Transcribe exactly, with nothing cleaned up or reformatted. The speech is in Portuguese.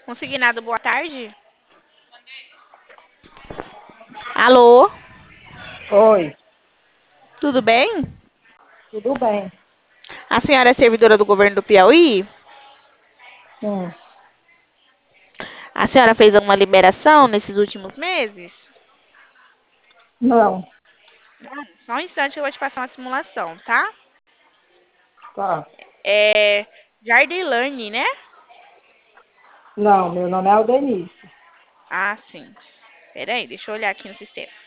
Consignado, boa tarde. Alô, Oi, tudo bem? tudo bem? A senhora é servidora do governo do Piauí? Sim, A senhora fez alguma liberação nesses últimos meses? não, Só um instante que eu vou te passar uma simulação, tá? tá. É Jardilane, né? Não, meu nome é Aldenice. Ah, sim. Peraí, deixa eu olhar aqui no sistema.